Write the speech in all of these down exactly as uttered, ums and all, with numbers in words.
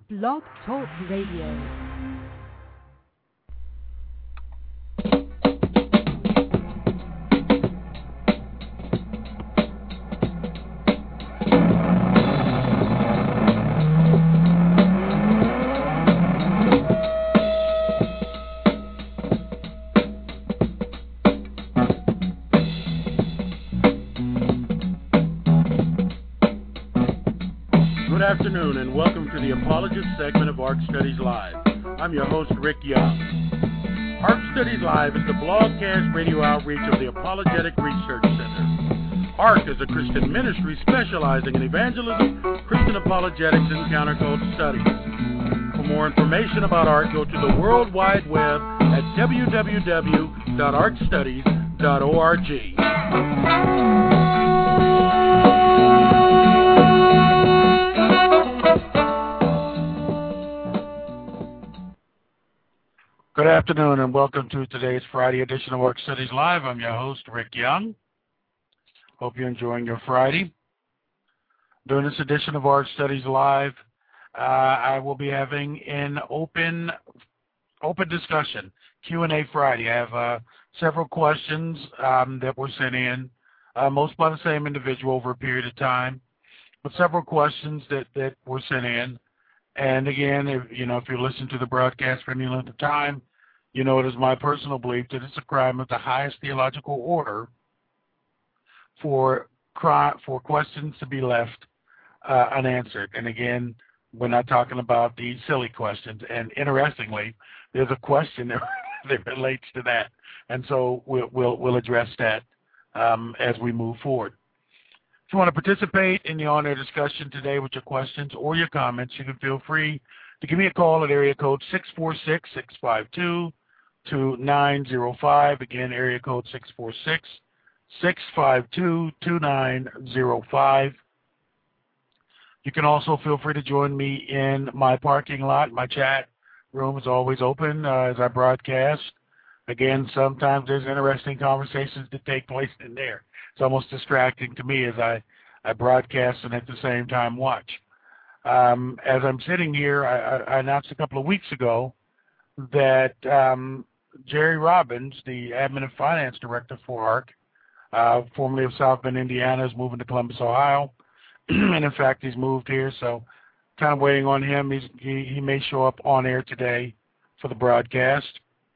Blog Talk Radio. Good afternoon and welcome to the Apologist segment of ARC Studies Live. I'm your host, Rick Young. ARC Studies Live is the blogcast radio outreach of the Apologetic Research Center. ARC is a Christian ministry specializing in evangelism, Christian apologetics, and counterculture studies. For more information about ARC, go to the World Wide Web at w w w dot arc studies dot org. Good afternoon and welcome to today's Friday edition of ARC Studies Live. I'm your host, Rick Young. Hope you're enjoying your Friday. During this edition of ARC Studies Live, uh, I will be having an open open discussion, Q and A Friday. I have uh, several questions um, that were sent in, uh, most by the same individual over a period of time, but several questions that, that were sent in. And again, if, you know, if you listen to the broadcast for any length of time, you know it is my personal belief that it's a crime of the highest theological order for for questions to be left uh, unanswered. And again, we're not talking about the silly questions. And interestingly, there's a question that, that relates to that, and so we'll we'll, we'll address that um, as we move forward. If you want to participate in the on-air discussion today with your questions or your comments, you can feel free to give me a call at area code six four six, six five two, two nine zero five. Again, area code six four six, six five two, two nine zero five. You can also feel free to join me in my parking lot. My chat room is always open uh, as I broadcast. Again, sometimes there's interesting conversations that take place in there. It's almost distracting to me as I, I broadcast and at the same time watch. Um, as I'm sitting here, I, I announced a couple of weeks ago that um, Jerry Robbins, the Admin and Finance Director for ARC, uh, formerly of South Bend, Indiana, is moving to Columbus, Ohio. And in fact, he's moved here, so kind of waiting on him. He's, he, he may show up on air today for the broadcast.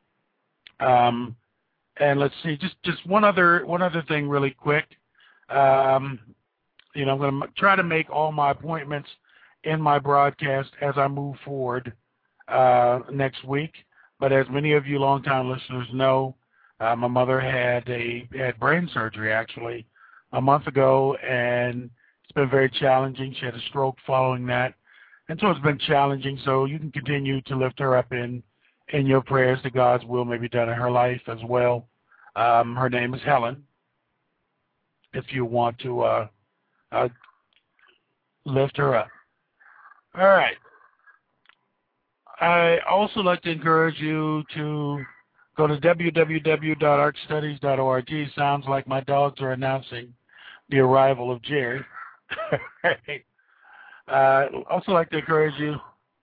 Um, And let's see, just, just one other one other thing really quick. Um, you know, I'm going to try to make all my appointments in my broadcast as I move forward uh, next week. But as many of you longtime listeners know, uh, my mother had a had brain surgery actually a month ago, and it's been very challenging. She had a stroke following that, and so it's been challenging. So you can continue to lift her up in in your prayers that God's will may be done in her life as well. Um, her name is Helen, if you want to uh, uh, lift her up. All right. I also like to encourage you to go to w w w dot arc studies dot org. Sounds like my dogs are announcing the arrival of Jerry. uh, also like to encourage you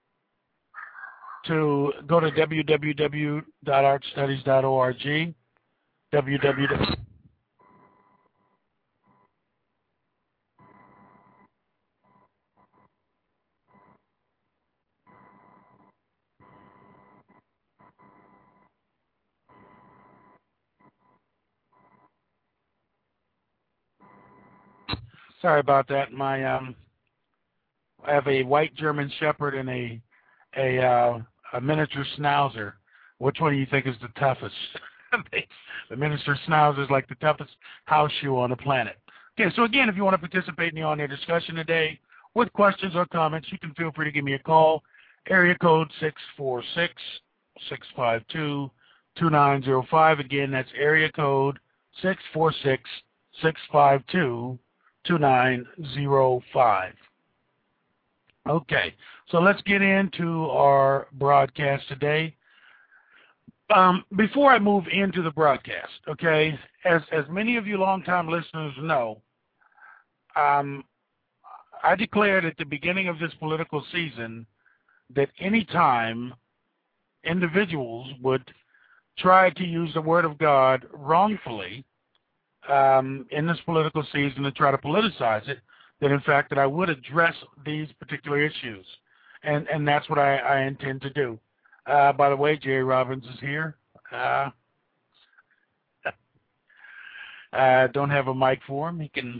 to go to w w w dot arc studies dot org. W W W. Sorry about that. My um, I have a white German Shepherd and a a uh, a miniature Schnauzer. Which one do you think is the toughest? The miniature Schnauzer is like the toughest house shoe on the planet. Okay, so again, if you want to participate in the on-air discussion today with questions or comments, you can feel free to give me a call. Area code six four six, six five two, two nine zero five. Again, that's area code six four six, six five two, two nine zero five. Okay, so let's get into our broadcast today. Um, before I move into the broadcast, okay, as as many of you longtime listeners know, um, I declared at the beginning of this political season that any time individuals would try to use the Word of God wrongfully um, in this political season to try to politicize it, that in fact that I would address these particular issues. And, and that's what I, I intend to do. Uh, by the way, Jerry Robbins is here. Uh, I don't have a mic for him. He can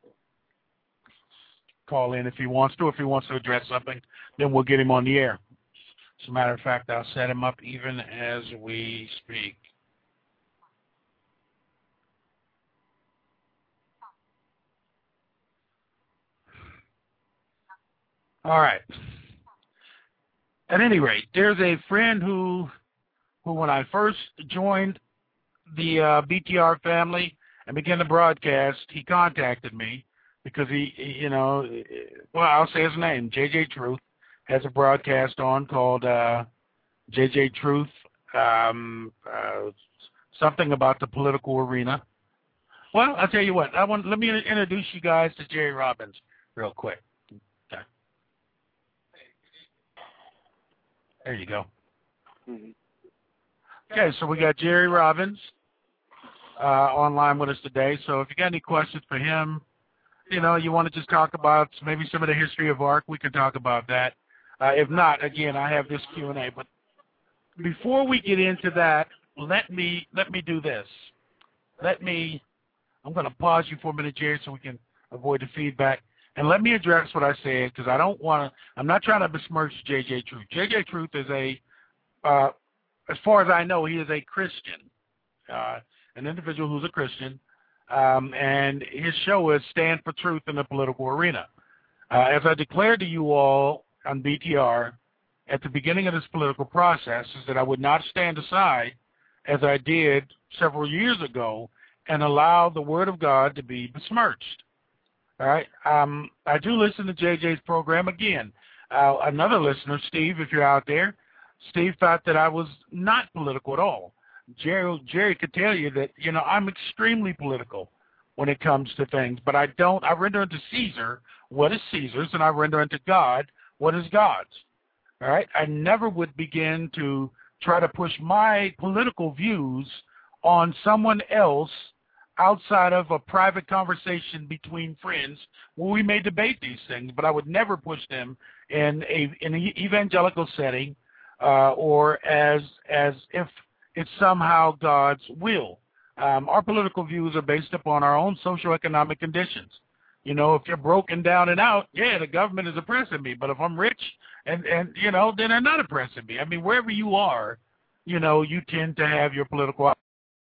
call in if he wants to. If he wants to address something, then we'll get him on the air. As a matter of fact, I'll set him up even as we speak. All right. At any rate, there's a friend who, who when I first joined the uh, B T R family and began to broadcast, he contacted me because he, you know, well, I'll say his name, J J Truth, has a broadcast on called uh, J J Truth, um, uh, something about the political arena. Well, I'll tell you what, I want, let me introduce you guys to Jerry Robbins real quick. Okay. There you go. Mm-hmm. Okay, so we got Jerry Robbins uh, online with us today. So if you got any questions for him, you know, you want to just talk about maybe some of the history of ARC, we can talk about that. Uh, if not, again, I have this Q and A. But before we get into that, let me let me do this. Let me, I'm going to pause you for a minute, Jerry, so we can avoid the feedback. And let me address what I said, because I don't want to, I'm not trying to besmirch J J Truth. J J Truth is a, uh, as far as I know, he is a Christian, uh, an individual who's a Christian, um, and his show is Stand for Truth in the Political Arena. Uh, as I declared to you all on B T R at the beginning of this political process, is that I would not stand aside, as I did several years ago, and allow the Word of God to be besmirched. All right. Um, I do listen to J J's program again. Uh, another listener, Steve, if you're out there, Steve thought that I was not political at all. Jerry, Jerry could tell you that, you know, I'm extremely political when it comes to things, but I don't, I render unto Caesar what is Caesar's, and I render unto God what is God's. All right. I never would begin to try to push my political views on someone else outside of a private conversation between friends where we may debate these things, but I would never push them in a in an evangelical setting uh, or as as if it's somehow God's will. Um, our political views are based upon our own socioeconomic conditions. You know, if you're broken down and out, yeah, the government is oppressing me. But if I'm rich and, and you know, then they're not oppressing me. I mean, wherever you are, you know, you tend to have your political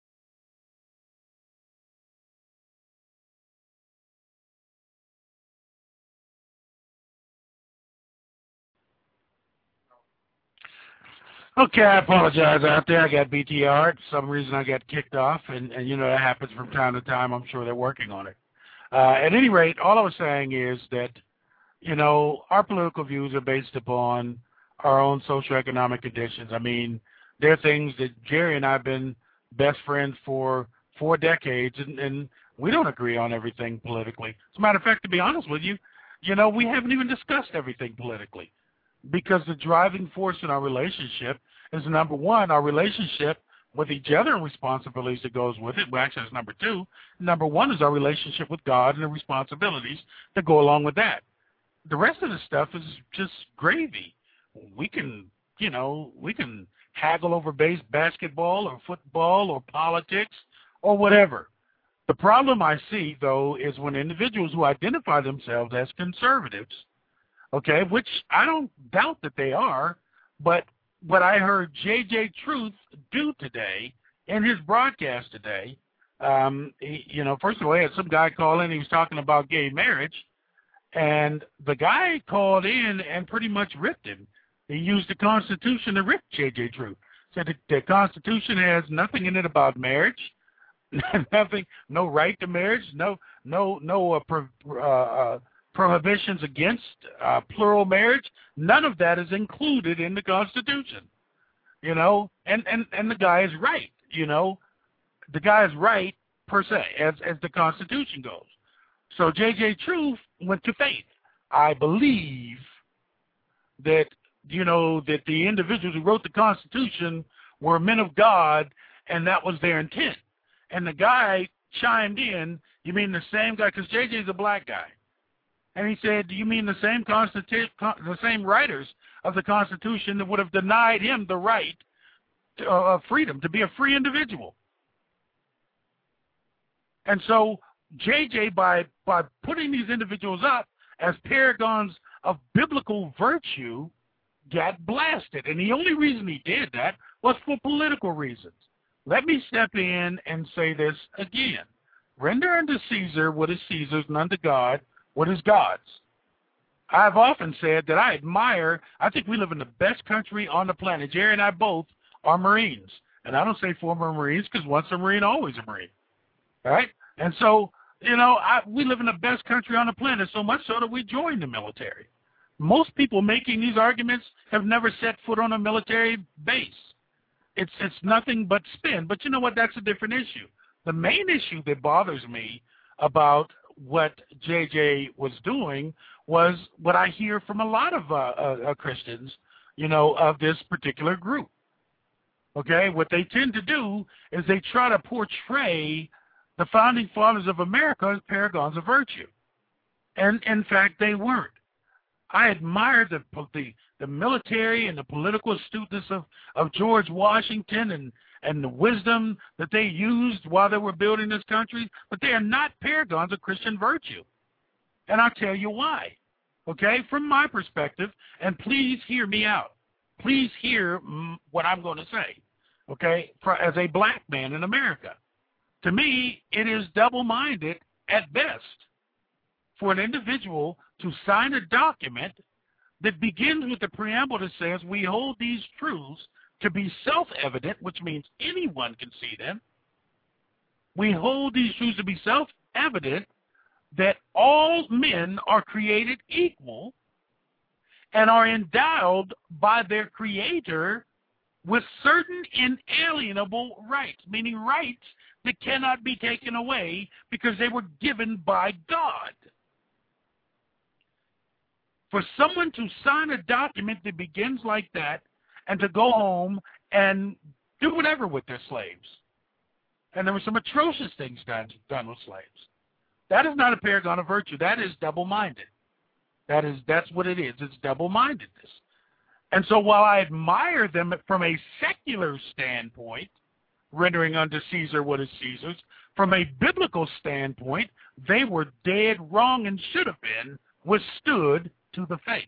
Okay, I apologize out there. I got B T R. For some reason I got kicked off, and, and you know that happens from time to time. I'm sure they're working on it. Uh, at any rate, all I was saying is that, you know, our political views are based upon our own socioeconomic conditions. I mean, there are things that Jerry and I have been best friends for four decades, and, and we don't agree on everything politically. As a matter of fact, to be honest with you, you know, we haven't even discussed everything politically, because the driving force in our relationship is, number one, our relationship with each other and responsibilities that goes with it. Well, actually, it's number two. Number one is our relationship with God and the responsibilities that go along with that. The rest of the stuff is just gravy. We can, you know, we can haggle over base basketball or football or politics or whatever. The problem I see, though, is when individuals who identify themselves as conservatives, okay, which I don't doubt that they are, but what I heard J J Truth do today in his broadcast today, um, he, you know, first of all, he had some guy call in, he was talking about gay marriage, and the guy called in and pretty much ripped him. He used the Constitution to rip J J Truth. Said that the Constitution has nothing in it about marriage, nothing, no right to marriage, no, no, no uh, pro, uh, uh, prohibitions against uh, plural marriage. None of that is included in the Constitution, you know, and, and, and the guy is right, you know, the guy is right per se, as, as the Constitution goes. So J J Truth went to faith. I believe that you know, that the individuals who wrote the Constitution were men of God, and that was their intent. And the guy chimed in, you mean the same guy, because J J's a black guy. And he said, do you mean the same constitu- the same writers of the Constitution that would have denied him the right to, uh, of freedom, to be a free individual? And so J J, by, by putting these individuals up as paragons of biblical virtue, got blasted. And the only reason he did that was for political reasons. Let me step in and say this again. Render unto Caesar what is Caesar's, and unto God what is God's. I've often said that I admire, I think we live in the best country on the planet. Jerry and I both are Marines. And I don't say former Marines because once a Marine, always a Marine. All right? And so, you know, I, we live in the best country on the planet, so much so that we joined the military. Most people making these arguments have never set foot on a military base. It's it's nothing but spin. But you know what? That's a different issue. The main issue that bothers me about what J J was doing was what I hear from a lot of uh, uh, Christians, you know, of this particular group. Okay? What they tend to do is they try to portray the founding fathers of America as paragons of virtue. And, in fact, they weren't. I admire the, the the military and the political astuteness of, of George Washington and, and the wisdom that they used while they were building this country, but they are not paragons of Christian virtue. And I'll tell you why. Okay? From my perspective, and please hear me out. Please hear mm, what I'm going to say. Okay? For, as a black man in America. To me, it is double-minded at best for an individual to sign a document that begins with the preamble that says, we hold these truths to be self-evident, which means anyone can see them. We hold these truths to be self-evident that all men are created equal and are endowed by their Creator with certain inalienable rights, meaning rights that cannot be taken away because they were given by God. For someone to sign a document that begins like that and to go home and do whatever with their slaves. And there were some atrocious things done, done with slaves. That is not a paragon of virtue. That is double-minded. That is, that's what it is. It's double-mindedness. And so while I admire them from a secular standpoint, rendering unto Caesar what is Caesar's, from a biblical standpoint, they were dead wrong and should have been withstood to the face.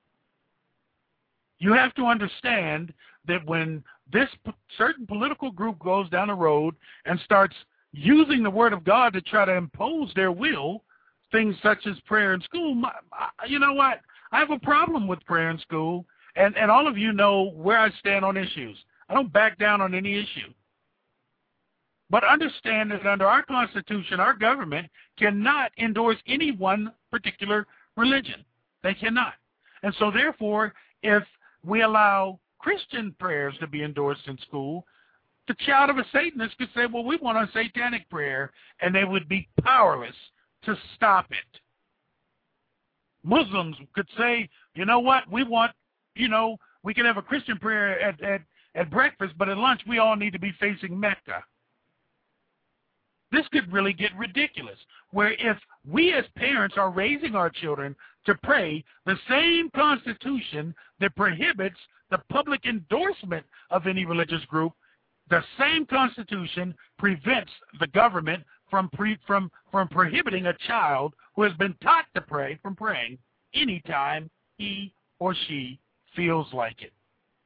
You have to understand that when this p- certain political group goes down the road and starts using the Word of God to try to impose their will, things such as prayer in school, my, I, you know what? I have a problem with prayer in school, and, and all of you know where I stand on issues. I don't back down on any issue. But understand that under our Constitution, our government cannot endorse any one particular religion. They cannot. And so therefore, if we allow Christian prayers to be endorsed in school, the child of a Satanist could say, well, we want a satanic prayer, and they would be powerless to stop it. Muslims could say, you know what, we want, you know, we can have a Christian prayer at, at, at breakfast, but at lunch we all need to be facing Mecca. This could really get ridiculous, where if we as parents are raising our children to pray, the same Constitution that prohibits the public endorsement of any religious group, the same Constitution prevents the government from pre, from from prohibiting a child who has been taught to pray from praying anytime he or she feels like it.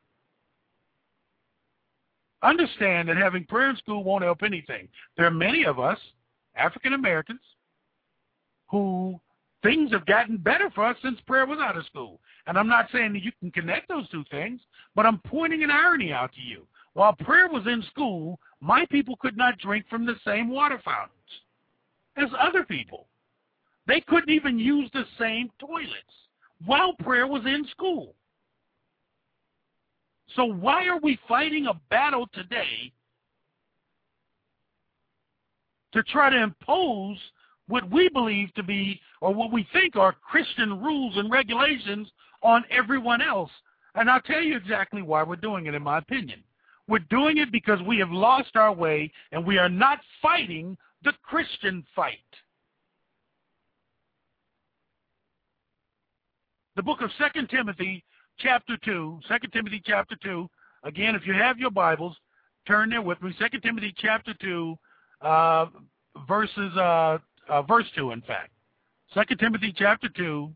Understand that having prayer in school won't help anything. There are many of us, African Americans, who things have gotten better for us since prayer was out of school. And I'm not saying that you can connect those two things, but I'm pointing an irony out to you. While prayer was in school, my people could not drink from the same water fountains as other people. They couldn't even use the same toilets while prayer was in school. So why are we fighting a battle today to try to impose what we believe to be, or what we think are Christian rules and regulations on everyone else? And I'll tell you exactly why we're doing it, in my opinion. We're doing it because we have lost our way and we are not fighting the Christian fight. The book of Second Timothy chapter two, Second Timothy chapter two, again, if you have your Bibles, turn there with me. Second Timothy chapter two, uh, verses, uh, uh, verse two, in fact. Second Timothy chapter two,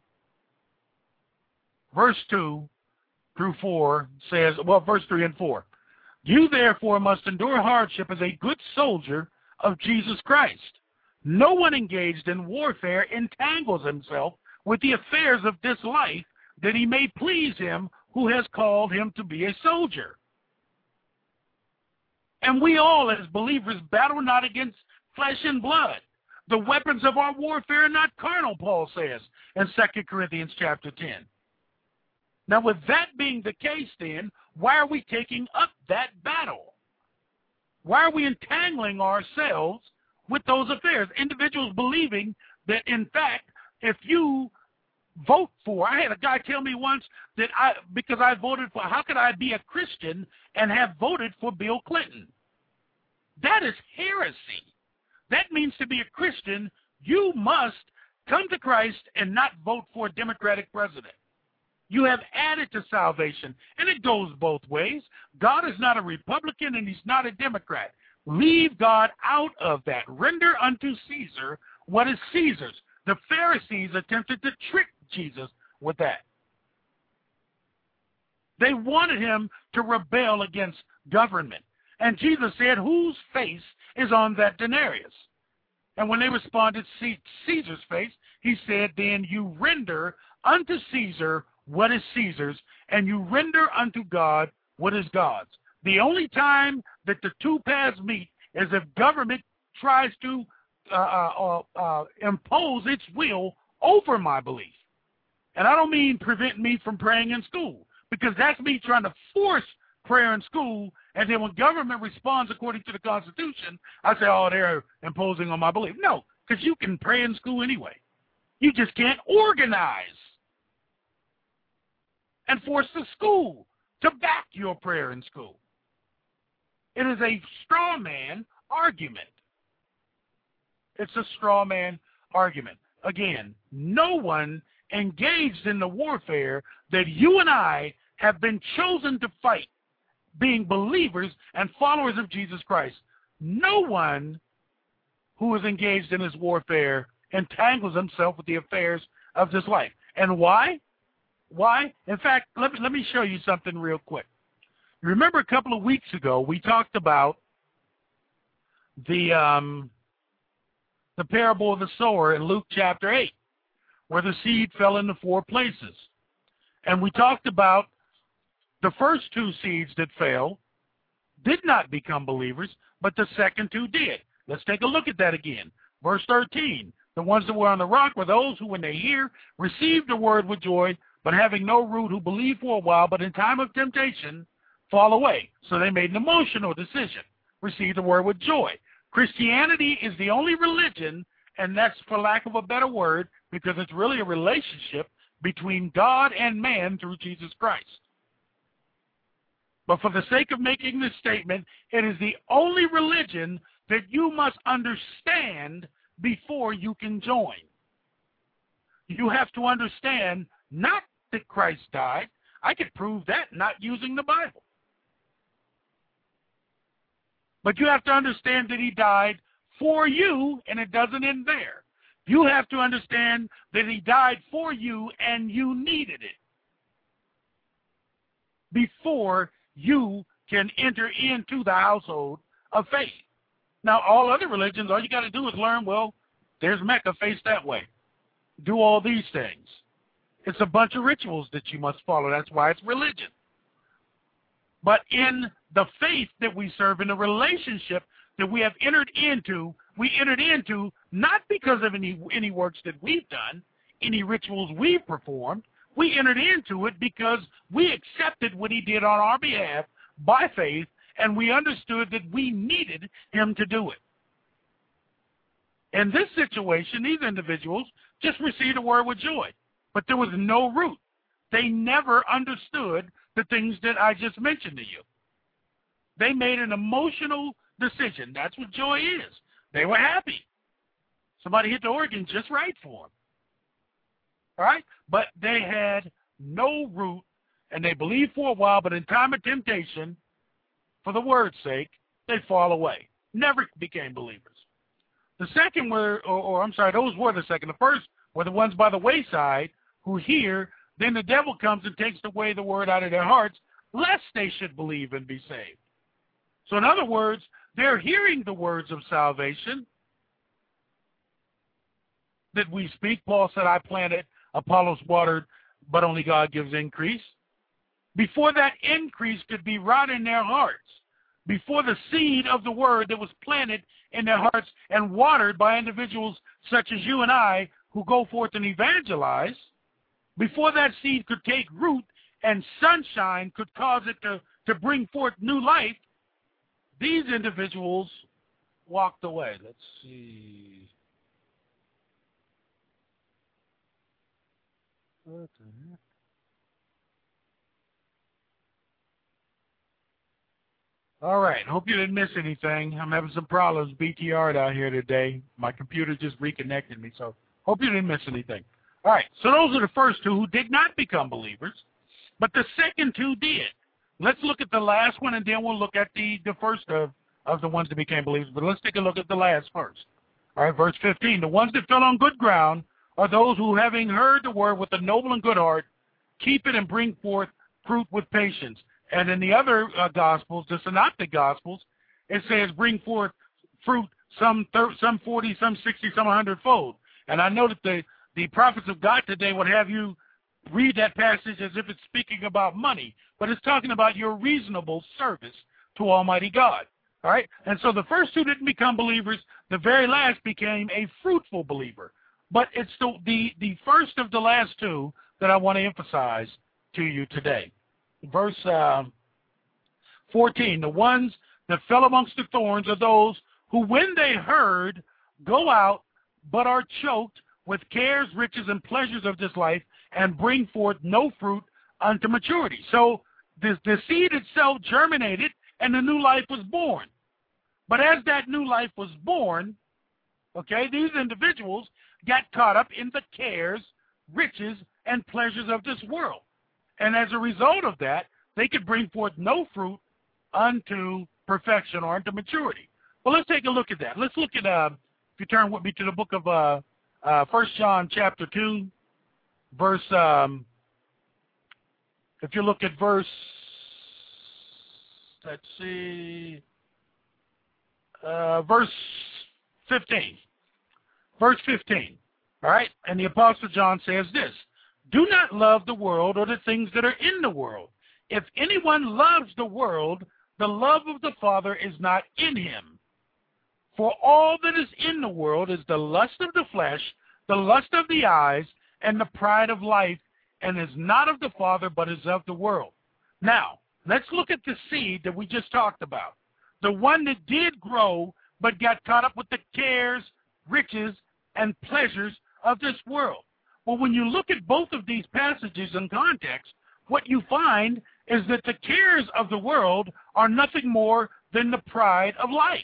verse two through four says, well, verse three and four. You therefore must endure hardship as a good soldier of Jesus Christ. No one engaged in warfare entangles himself with the affairs of this life, that he may please him who has called him to be a soldier. And we all, as believers, battle not against flesh and blood. The weapons of our warfare are not carnal, Paul says in Second Corinthians chapter ten. Now, with that being the case, then, why are we taking up that battle? Why are we entangling ourselves with those affairs? Individuals believing that, in fact, if you vote for, I had a guy tell me once that I, because I voted for, how could I be a Christian and have voted for Bill Clinton? That is heresy. That means to be a Christian, you must come to Christ and not vote for a Democratic president. You have added to salvation, and it goes both ways. God is not a Republican and he's not a Democrat. Leave God out of that. Render unto Caesar what is Caesar's. The Pharisees attempted to trick Jesus with that. They wanted him to rebel against government. And Jesus said, whose face is on that denarius? And when they responded, Caesar's face, he said, then you render unto Caesar what is Caesar's, and you render unto God what is God's. The only time that the two paths meet is if government tries to uh, uh, uh, impose its will over my belief. And I don't mean prevent me from praying in school, because that's me trying to force prayer in school, and then when government responds according to the Constitution, I say, oh, they're imposing on my belief. No, because you can pray in school anyway. You just can't organize and force the school to back your prayer in school. It is a straw man argument. It's a straw man argument. Again, no one engaged in the warfare that you and I have been chosen to fight, being believers and followers of Jesus Christ. No one who is engaged in this warfare entangles himself with the affairs of this life. And why? Why? In fact, let me, let me show you something real quick. You remember a couple of weeks ago, we talked about the um, the parable of the sower in Luke chapter eight, where the seed fell into four places. And we talked about the first two seeds that fell did not become believers, but the second two did. Let's take a look at that again. Verse thirteen, the ones that were on the rock were those who, when they hear, received the word with joy, but having no root, who believe for a while, but in time of temptation fall away. So they made an emotional decision, received the word with joy. Christianity is the only religion, and that's for lack of a better word, because it's really a relationship between God and man through Jesus Christ. But for the sake of making this statement, it is the only religion that you must understand before you can join. You have to understand not that Christ died. I could prove that not using the Bible. But you have to understand that he died for you, and it doesn't end there. You have to understand that he died for you, and you needed it before you can enter into the household of faith. Now, all other religions, all you got to do is learn, well, there's Mecca, face that way. Do all these things. It's a bunch of rituals that you must follow. That's why it's religion. But in the faith that we serve, in the relationship that we have entered into, we entered into not because of any, any works that we've done, any rituals we've performed. We entered into it because we accepted what he did on our behalf by faith, and we understood that we needed him to do it. In this situation, these individuals just received a word with joy, but there was no root. they never understood the things that I just mentioned to you. They made an emotional decision. That's what joy is. They were happy. Somebody hit the organ just right for them. All right? But they had no root, and they believed for a while, but in time of temptation, for the word's sake, they fall away. Never became believers. The second were, or, or I'm sorry, those were the second. The first were the ones by the wayside who hear, then the devil comes and takes away the word out of their hearts, lest they should believe and be saved. So in other words, they're hearing the words of salvation that we speak. Paul said, I planted, Apollos watered, but only God gives increase. Before that increase could be wrought in their hearts, before the seed of the word that was planted in their hearts and watered by individuals such as you and I who go forth and evangelize, before that seed could take root and sunshine could cause it to, to bring forth new life, these individuals walked away. Let's see. What the heck? All right. Hope you didn't miss anything. I'm having some problems B T R'd out here today. My computer just reconnected me, so hope you didn't miss anything. All right. So those are the first two who did not become believers, but the second two did. Let's look at the last one, and then we'll look at the, the first of, of the ones that became believers. But let's take a look at the last first. All right, verse fifteen. The ones that fell on good ground are those who, having heard the word with a noble and good heart, keep it and bring forth fruit with patience. And in the other uh, Gospels, the Synoptic Gospels, it says bring forth fruit, some thir- some forty, some sixty, some one hundred fold. And I know that the, the prophets of God today would have you read that passage as if it's speaking about money, but it's talking about your reasonable service to Almighty God. All right? And so the first two didn't become believers. The very last became a fruitful believer. But it's the, the, the first of the last two that I want to emphasize to you today. Verse uh, fourteen, the ones that fell amongst the thorns are those who, when they heard, go out, but are choked with cares, riches, and pleasures of this life, and bring forth no fruit unto maturity. So the, the seed itself germinated, and the new life was born. But as that new life was born, okay, these individuals got caught up in the cares, riches, and pleasures of this world. And as a result of that, they could bring forth no fruit unto perfection or unto maturity. Well, let's take a look at that. Let's look at, uh, if you turn with me to the book of uh, uh, First John chapter two, verse, um, if you look at verse, let's see, uh, verse fifteen. Verse fifteen, all right? And the Apostle John says this, do not love the world or the things that are in the world. If anyone loves the world, the love of the Father is not in him. For all that is in the world is the lust of the flesh, the lust of the eyes, and the pride of life, and is not of the Father, but is of the world. Now, let's look at the seed that we just talked about. The one that did grow, but got caught up with the cares, riches, and pleasures of this world. Well, when you look at both of these passages in context, what you find is that the cares of the world are nothing more than the pride of life.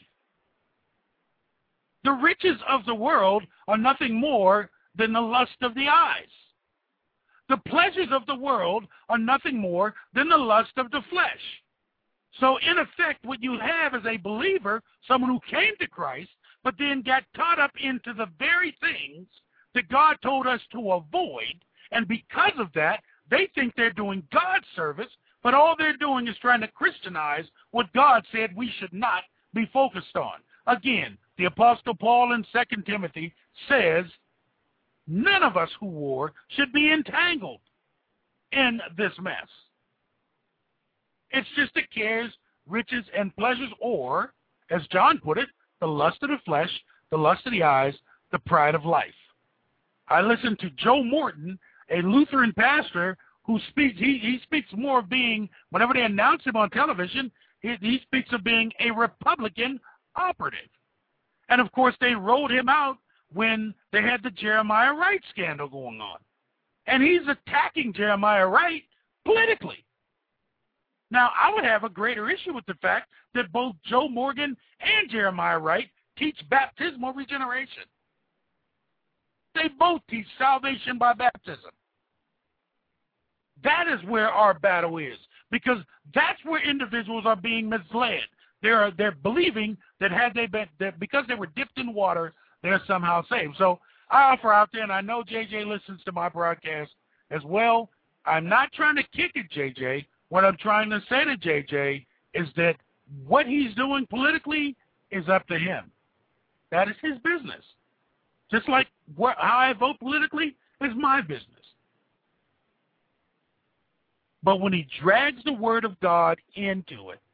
The riches of the world are nothing more than the lust of the eyes. The pleasures of the world are nothing more than the lust of the flesh. So in effect, what you have as a believer, someone who came to Christ, but then got caught up into the very things that God told us to avoid, and because of that, they think they're doing God's service, but all they're doing is trying to Christianize what God said we should not be focused on. Again, the Apostle Paul in Second Timothy says, none of us who war should be entangled in this mess. It's just the cares, riches, and pleasures, or, as John put it, the lust of the flesh, the lust of the eyes, the pride of life. I listened to Joe Morton, a Lutheran pastor, who speaks, he, he speaks more of being, whenever they announce him on television, he, he speaks of being a Republican operative. And, of course, they rolled him out when they had the Jeremiah Wright scandal going on. And he's attacking Jeremiah Wright politically. Now, I would have a greater issue with the fact that both Joe Morgan and Jeremiah Wright teach baptismal regeneration. They both teach salvation by baptism. That is where our battle is, because that's where individuals are being misled. They're they're believing that had they been that because they were dipped in water, they're somehow saved. So I offer out there, and I know J J listens to my broadcast as well. I'm not trying to kick at J J. What I'm trying to say to J J is that what he's doing politically is up to him. That is his business. Just like what, how I vote politically is my business. But when he drags the word of God into it,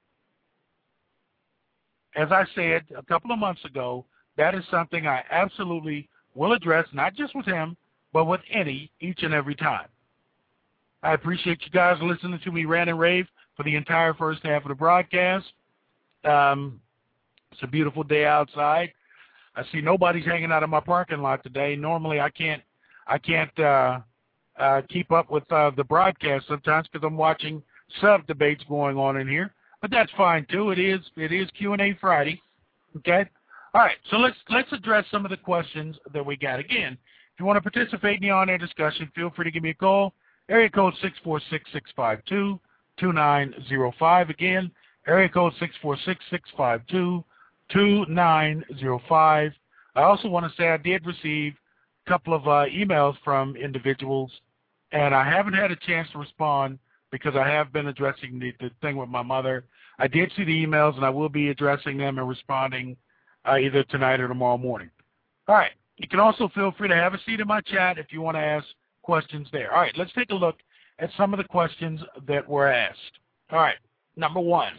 as I said a couple of months ago, that is something I absolutely will address, not just with him, but with any, each and every time. I appreciate you guys listening to me rant and rave for the entire first half of the broadcast. Um, it's a beautiful day outside. I see nobody's hanging out in my parking lot today. Normally, I can't, I can't uh, uh, keep up with uh, the broadcast sometimes because I'm watching sub debates going on in here. But that's fine too. It is, it is Q and A Friday. Okay. All right. So let's let's address some of the questions that we got. Again, if you want to participate in the on-air discussion, feel free to give me a call. Area code six four six, six five two, two nine zero five. Again, area code six four six, six five two, two nine zero five. I also want to say I did receive a couple of uh, emails from individuals, and I haven't had a chance to respond because I have been addressing the, the thing with my mother. I did see the emails, and I will be addressing them and responding uh, either tonight or tomorrow morning. All right. You can also feel free to have a seat in my chat if you want to ask questions there. All right, let's take a look at some of the questions that were asked. All right, number one,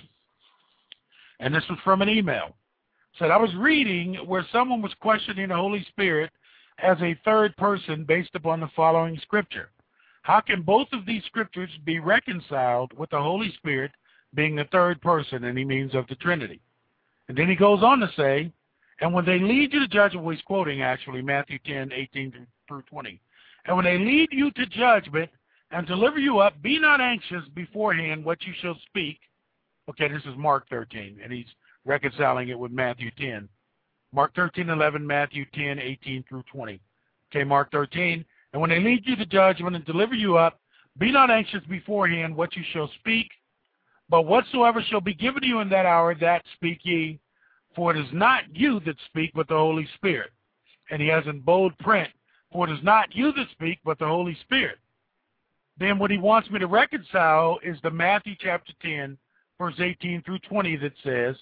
and this was from an email. Said, I was reading where someone was questioning the Holy Spirit as a third person based upon the following scripture. How can both of these scriptures be reconciled with the Holy Spirit being the third person, and he means of the Trinity? And then he goes on to say, and when they lead you to judgment, well, he's quoting actually Matthew ten, eighteen through twenty. And when they lead you to judgment and deliver you up, be not anxious beforehand what you shall speak. Okay, this is Mark thirteen, and he's reconciling it with Matthew ten. Mark thirteen, eleven, Matthew ten, eighteen through twenty. Okay, Mark thirteen. And when they lead you to judgment and deliver you up, be not anxious beforehand what you shall speak, but whatsoever shall be given you in that hour, that speak ye. For it is not you that speak, but the Holy Spirit. And he has in bold print, for it is not you that speak, but the Holy Spirit. Then what he wants me to reconcile is the Matthew chapter ten, verse eighteen through twenty that says,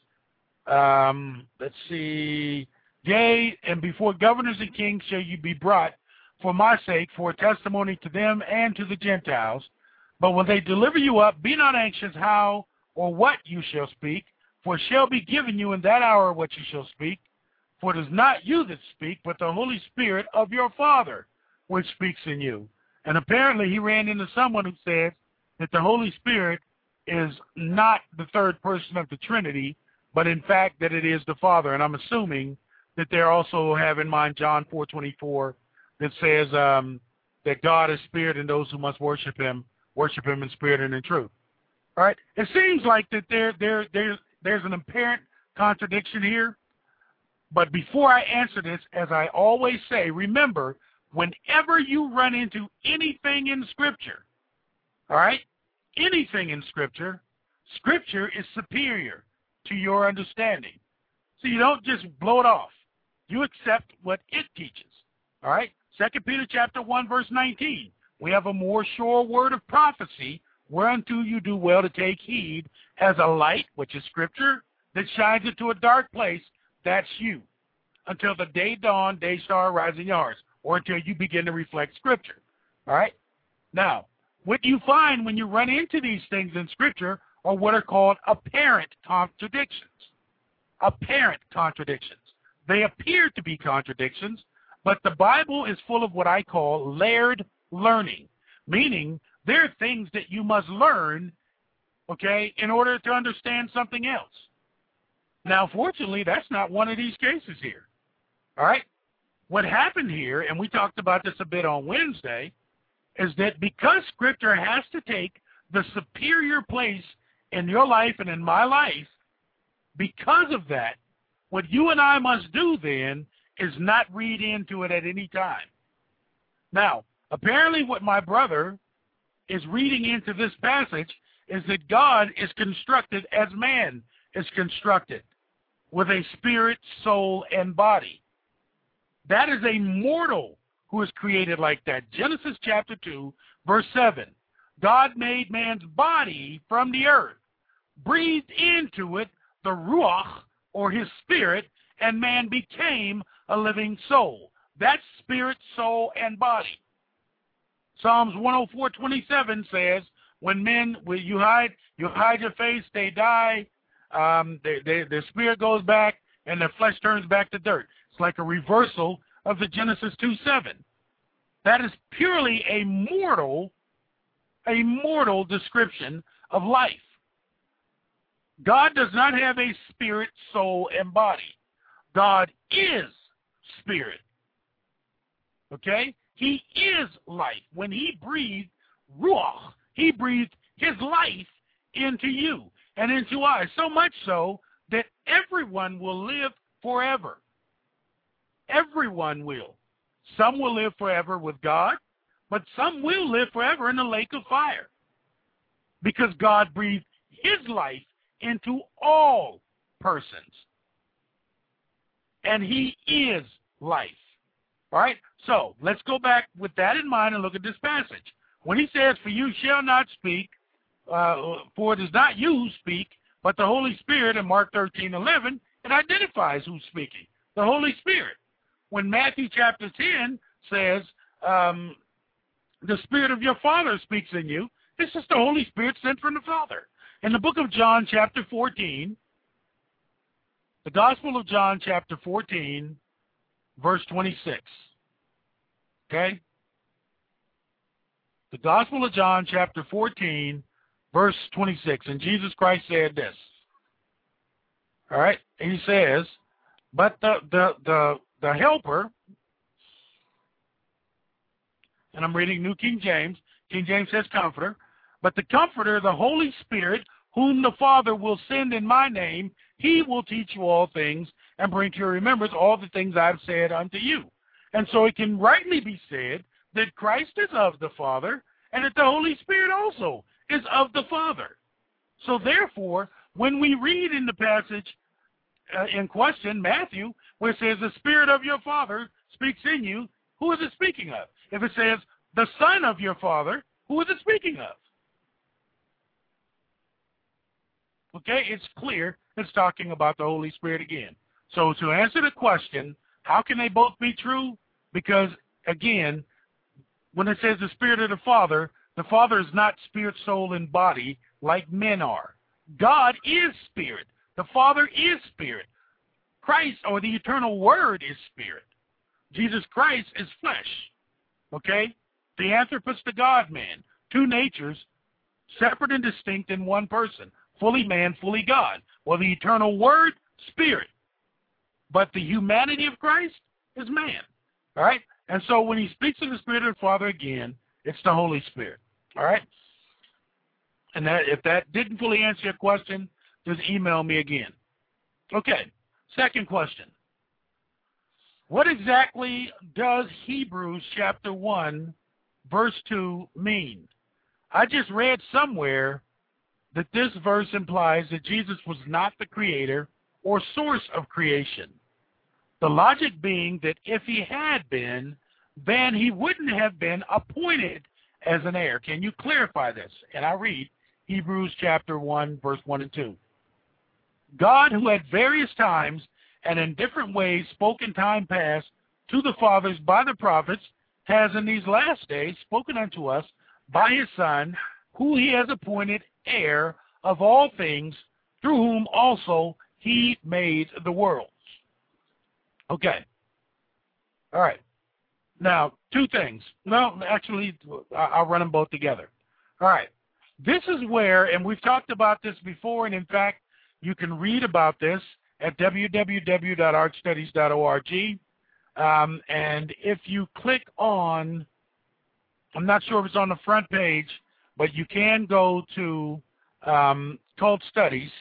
um, let's see, yea, and before governors and kings shall you be brought for my sake, for a testimony to them and to the Gentiles. But when they deliver you up, be not anxious how or what you shall speak, for it shall be given you in that hour what you shall speak. For it is not you that speak, but the Holy Spirit of your Father, which speaks in you. And apparently he ran into someone who said that the Holy Spirit is not the third person of the Trinity, but in fact that it is the Father. And I'm assuming that they also have in mind John four twenty-four that says um, that God is spirit, and those who must worship him, worship him in spirit and in truth. All right? It seems like that there, there, there, there's an apparent contradiction here. But before I answer this, as I always say, remember, whenever you run into anything in Scripture, all right, anything in Scripture, Scripture is superior to your understanding. So you don't just blow it off. You accept what it teaches, all right? Second Peter chapter one, verse nineteen. We have a more sure word of prophecy, whereunto you do well to take heed, as a light, which is Scripture, that shines into a dark place. That's you. Until the day dawn, day star rise in your hearts, or until you begin to reflect Scripture. All right? Now, what you find when you run into these things in Scripture are what are called apparent contradictions. Apparent contradictions. They appear to be contradictions, but the Bible is full of what I call layered learning, meaning there are things that you must learn, okay, in order to understand something else. Now, fortunately, that's not one of these cases here. All right? What happened here, and we talked about this a bit on Wednesday, is that because Scripture has to take the superior place in your life and in my life, because of that, what you and I must do then is not read into it at any time. Now, apparently what my brother is reading into this passage is that God is constructed as man is constructed, with a spirit, soul, and body. That is a mortal who is created like that. Genesis chapter two, verse seven. God made man's body from the earth, breathed into it the ruach, or his spirit, and man became a living soul. That's spirit, soul, and body. Psalms one oh four, twenty-seven says, when men, when you hide, you hide your face, they die, um, they, they, their spirit goes back, and their flesh turns back to dirt. It's like a reversal of the Genesis two seven. That is purely a mortal, a mortal description of life. God does not have a spirit, soul, and body. God is spirit. Okay? He is life. When he breathed ruach, he breathed his life into you and into I, so much so that everyone will live forever. Everyone will. Some will live forever with God, but some will live forever in the lake of fire, because God breathed his life into all persons. And he is life. All right? So let's go back with that in mind and look at this passage. When he says, for you shall not speak, uh, for it is not you who speak, but the Holy Spirit, in Mark thirteen eleven, it identifies who's speaking, the Holy Spirit. When Matthew chapter ten says, um, the Spirit of your Father speaks in you, this is the Holy Spirit sent from the Father. In the book of John chapter fourteen, the Gospel of John chapter fourteen, verse twenty-six. Okay? The Gospel of John chapter fourteen, verse twenty-six. And Jesus Christ said this. All right? He says, but the, the, the, the helper, and I'm reading New King James. King James says comforter. But the comforter, the Holy Spirit, whom the Father will send in my name, he will teach you all things and bring to your remembrance all the things I've said unto you. And so it can rightly be said that Christ is of the Father and that the Holy Spirit also is of the Father. So therefore, when we read in the passage uh, in question, Matthew, where it says the Spirit of your Father speaks in you, who is it speaking of? If it says the Son of your Father, who is it speaking of? Okay, it's clear it's talking about the Holy Spirit again. So to answer the question, how can they both be true? Because, again, when it says the Spirit of the Father, the Father is not spirit, soul, and body like men are. God is spirit. The Father is spirit. Christ, or the eternal Word, is spirit. Jesus Christ is flesh. Okay? The Anthropos, the God-man. Two natures, separate and distinct in one person. Fully man, fully God. Well, the eternal Word, spirit. But the humanity of Christ is man. All right? And so when he speaks of the Spirit of the Father again, it's the Holy Spirit. All right? And that, if that didn't fully answer your question, just email me again. Okay. Second question. What exactly does Hebrews chapter one, verse two mean? I just read somewhere that this verse implies that Jesus was not the creator or source of creation. The logic being that if he had been, then he wouldn't have been appointed as an heir. Can you clarify this? And I read Hebrews chapter one, verse one and two. God, who at various times and in different ways spoke in time past to the fathers by the prophets, has in these last days spoken unto us by his Son, who he has appointed heir of all things, through whom also he made the worlds. Okay. All right. Now, two things. No, actually, I'll run them both together. All right. This is where, and we've talked about this before, and in fact, you can read about this at w w w dot art studies dot org. Um, and if you click on I'm not sure if it's on the front page, but you can go to um, Cult Studies,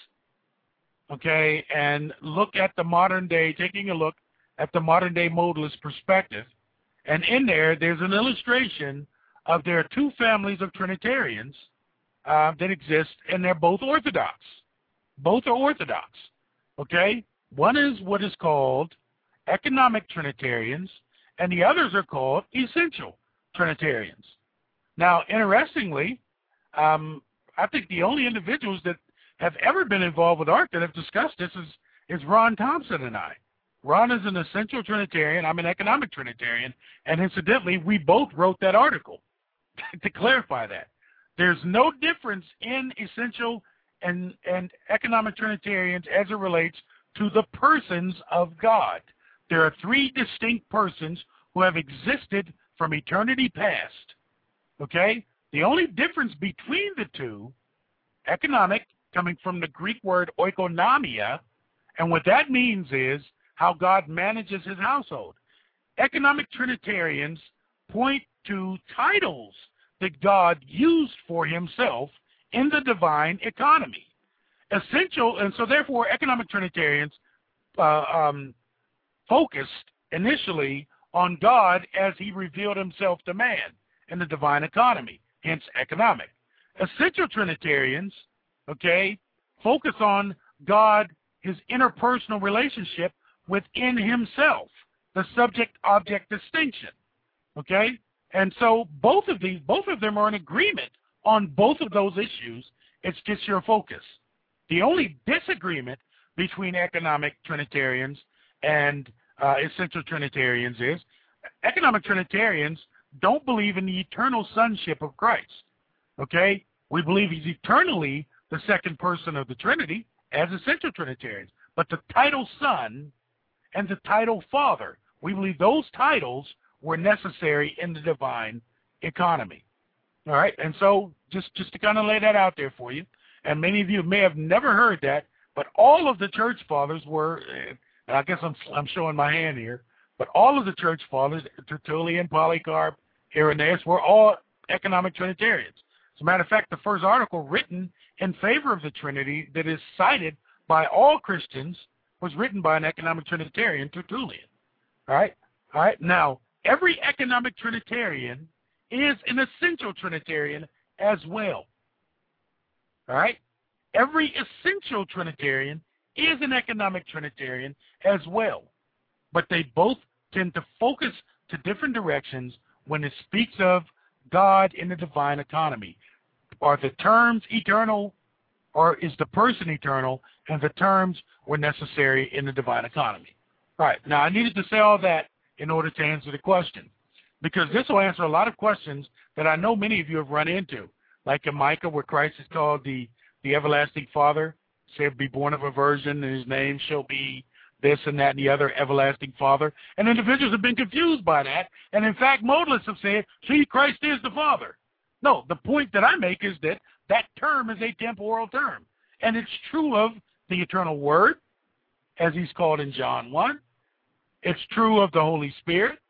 okay, and look at the modern day, taking a look at the modern day modalist perspective. And in there, there's an illustration of there are two families of Trinitarians uh, that exist, and they're both Orthodox. Both are Orthodox, okay? One is what is called economic Trinitarians, and the others are called essential Trinitarians. Now, interestingly, um, I think the only individuals that have ever been involved with ARC that have discussed this is, is Ron Thompson and I. Ron is an essential Trinitarian. I'm an economic Trinitarian. And incidentally, we both wrote that article to clarify that. There's no difference in essential and, and economic Trinitarians as it relates to the persons of God. There are three distinct persons who have existed from eternity past. Okay? The only difference between the two, economic, coming from the Greek word oikonomia, and what that means is how God manages his household. Economic Trinitarians point to titles that God used for himself in the divine economy. Essential, and so therefore economic Trinitarians uh, um, focused initially on God as he revealed himself to man in the divine economy, hence economic. Essential Trinitarians, okay, focus on God, his interpersonal relationship within himself, the subject-object distinction, okay? And so both of these, both of them are in agreement on both of those issues. It's just your focus. The only disagreement between economic Trinitarians and uh, essential Trinitarians is economic Trinitarians don't believe in the eternal sonship of Christ, okay? We believe he's eternally the second person of the Trinity as essential Trinitarians. But the title Son and the title Father, we believe those titles were necessary in the divine economy. All right? And so just, just to kind of lay that out there for you, and many of you may have never heard that, but all of the church fathers were, and I guess I'm, I'm showing my hand here, but all of the church fathers, Tertullian, Polycarp, Irenaeus, were all economic Trinitarians. As a matter of fact, the first article written in favor of the Trinity that is cited by all Christians was written by an economic Trinitarian, Tertullian. All right? All right? Now, every economic Trinitarian is an essential Trinitarian as well. All right? Every essential Trinitarian is an economic Trinitarian as well. But they both tend to focus to different directions when it speaks of God in the divine economy. Are the terms eternal, or is the person eternal, and the terms were necessary in the divine economy? All right. Now, I needed to say all that in order to answer the question, because this will answer a lot of questions that I know many of you have run into, like in Micah, where Christ is called the, the everlasting Father, said, be born of a virgin, and his name shall be this and that and the other, everlasting Father. And individuals have been confused by that. And in fact, modalists have said, see, Christ is the Father. No, the point that I make is that that term is a temporal term. And it's true of the eternal Word, as he's called in John one. It's true of the Holy Spirit,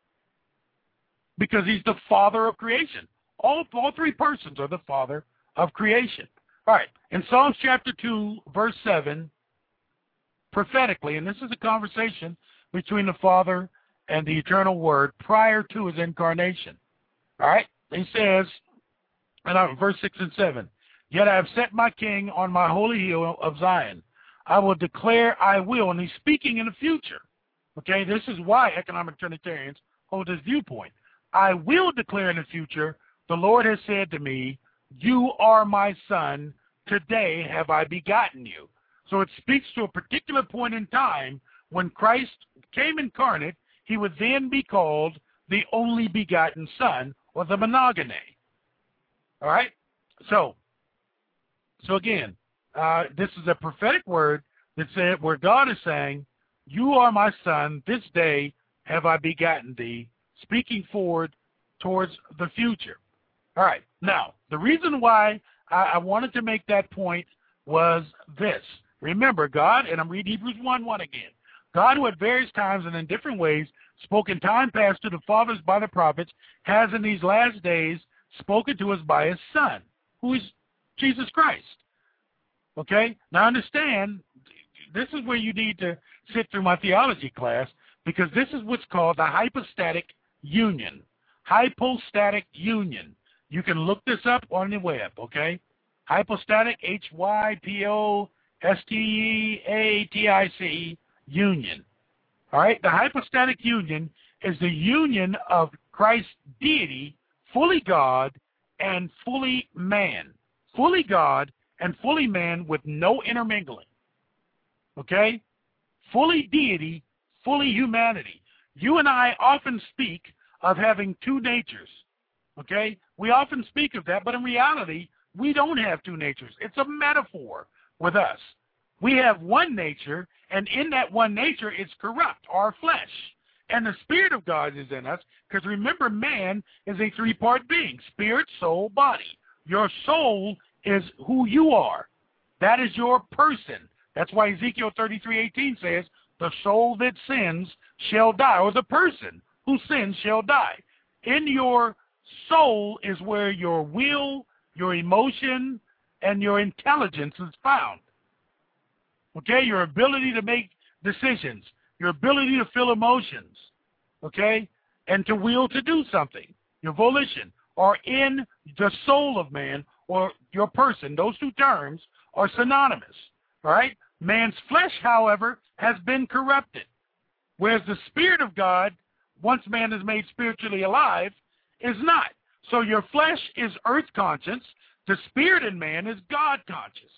because he's the Father of creation. All, all three persons are the Father of creation. All right, in Psalms chapter two, verse seven, prophetically, and this is a conversation between the Father and the eternal Word prior to his incarnation. All right, he says, and uh, verse six and seven, yet I have set my king on my holy hill of Zion. I will declare I will, and he's speaking in the future. Okay, this is why economic Trinitarians hold this viewpoint. I will declare in the future, the Lord has said to me, you are my son, today have I begotten you. So it speaks to a particular point in time when Christ came incarnate, he would then be called the only begotten son, or the monogene. All right? So, so again, uh, this is a prophetic word that said, where God is saying, you are my son, this day have I begotten thee, speaking forward towards the future. All right. Now, the reason why I, I wanted to make that point was this. Remember, God, and I'm reading Hebrews one one again, God, who at various times and in different ways spoke in time past to the fathers by the prophets, has in these last days spoken to us by his Son, who is Jesus Christ. Okay? Now understand, this is where you need to sit through my theology class, because this is what's called the hypostatic union. Hypostatic union. You can look this up on the web, okay? Hypostatic, H Y P O S T E A T I C, union. All right? The hypostatic union is the union of Christ's deity, fully God and fully man. Fully God and fully man with no intermingling. Okay? Fully deity, fully humanity. You and I often speak of having two natures. Okay? We often speak of that, but in reality, we don't have two natures. It's a metaphor with us. We have one nature, and in that one nature, it's corrupt, our flesh. And the Spirit of God is in us, because remember, man is a three-part being, spirit, soul, body. Your soul is who you are. That is your person. That's why Ezekiel thirty-three eighteen says, the soul that sins shall die, or the person who sins shall die. In your soul is where your will, your emotion, and your intelligence is found. Okay? Your ability to make decisions, your ability to feel emotions, okay? And to will to do something, your volition, are in the soul of man or your person. Those two terms are synonymous, all right? Man's flesh, however, has been corrupted, whereas the Spirit of God, once man is made spiritually alive, is not. So your flesh is earth conscious. The spirit in man is God conscious.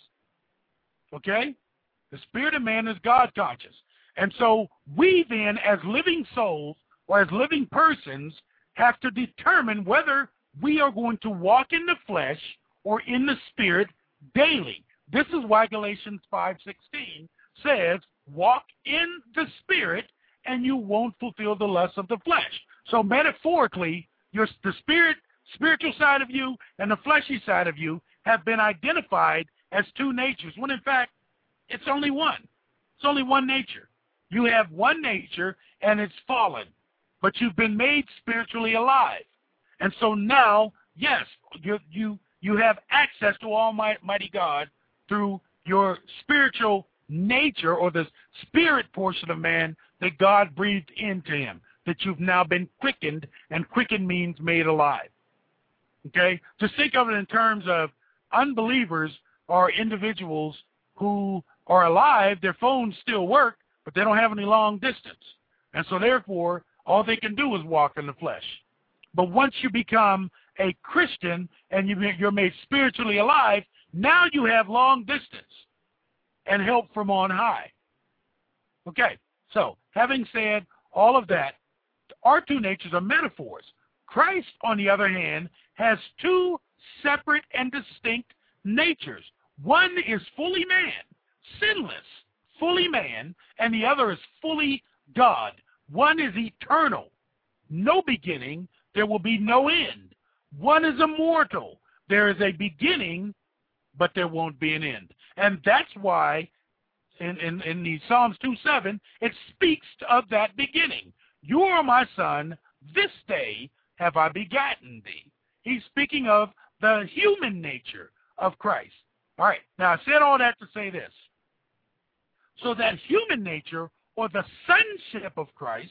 Okay? The spirit in man is God conscious. And so we then, as living souls or as living persons, have to determine whether we are going to walk in the flesh or in the spirit daily. This is why Galatians five sixteen says, walk in the spirit and you won't fulfill the lusts of the flesh. So metaphorically, your, the spirit, spiritual side of you and the fleshy side of you have been identified as two natures, when in fact, it's only one. It's only one nature. You have one nature and it's fallen, but you've been made spiritually alive. And so now, yes, you you you have access to Almighty God through your spiritual nature, or the spirit portion of man that God breathed into him, that you've now been quickened, and quickened means made alive. Okay? Just think of it in terms of unbelievers are individuals who are alive, their phones still work, but they don't have any long distance. And so therefore, all they can do is walk in the flesh. But once you become a Christian and you, you're made spiritually alive, now you have long distance and help from on high. Okay, so having said all of that, our two natures are metaphors. Christ, on the other hand, has two separate and distinct natures. One is fully man, sinless, fully man, and the other is fully God. One is eternal, no beginning, there will be no end. One is immortal, there is a beginning, but there won't be an end. And that's why in, in, in the Psalms two seven, it speaks of that beginning. You are my son, this day have I begotten thee. He's speaking of the human nature of Christ. All right, now I said all that to say this. So that human nature, or the sonship of Christ,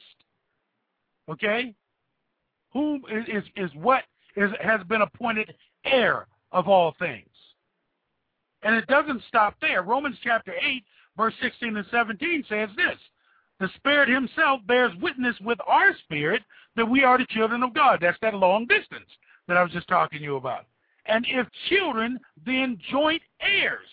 okay, whom is, is what is, has been appointed heir of all things. And it doesn't stop there. Romans chapter eight, verse sixteen and seventeen says this: the Spirit himself bears witness with our spirit that we are the children of God. That's that long distance that I was just talking to you about. And if children, then joint heirs.